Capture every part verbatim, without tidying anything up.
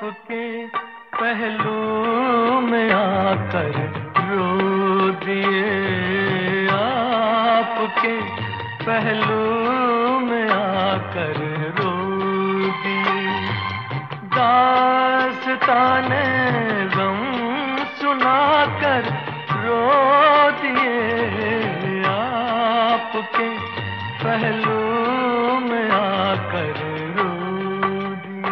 आपके पहलू में आकर रो दिए, आपके पहलू में आकर रो दिए। दास्ताने गम सुनाकर रो दिए, आपके पहलू में आकर रो दिए।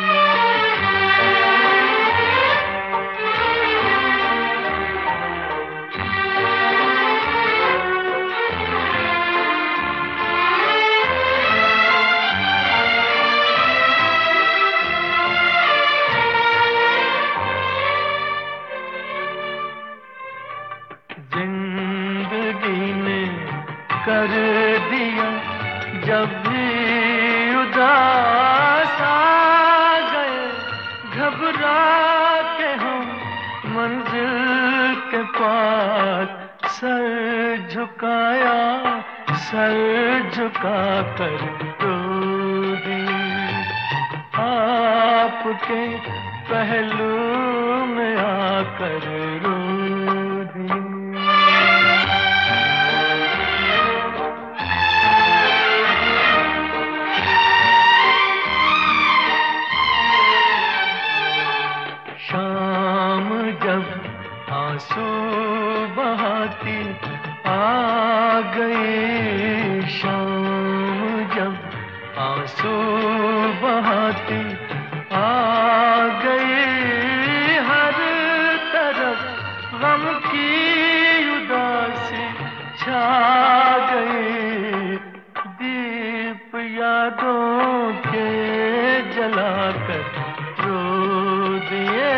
जिंदगी ने कर दिया जब भी उदास आ गए, घबरा के हम मंजिल के पास सर झुकाया, सर झुका कर रो दिए। आपके पहलू में आकर रो दिए। शाम जब आंसू बहाती आ गई, शाम जब आंसू बहाती आ गई, हर तरफ गम की उदासी छा गई। दीप यादों के जलाकर रो दिए,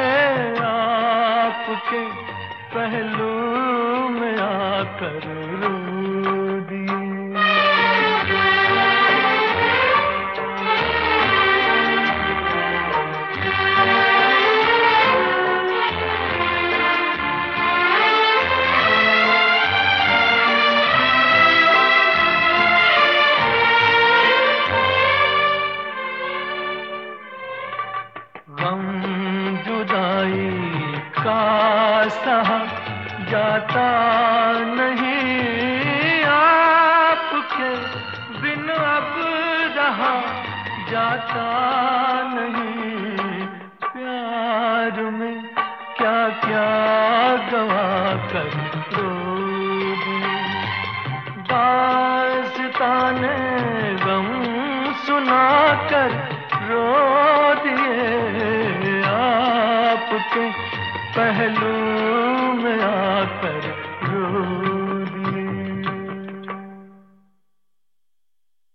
आपके पहलू में आकर रो दिए। गम जुदाई का सहा जाता नहीं, आपके बिन अब रहा जाता नहीं। प्यार में क्या क्या गवा कर रो दिए, दास्ताने गम सुनाकर रो दिए, आपके पहलू में आकर रो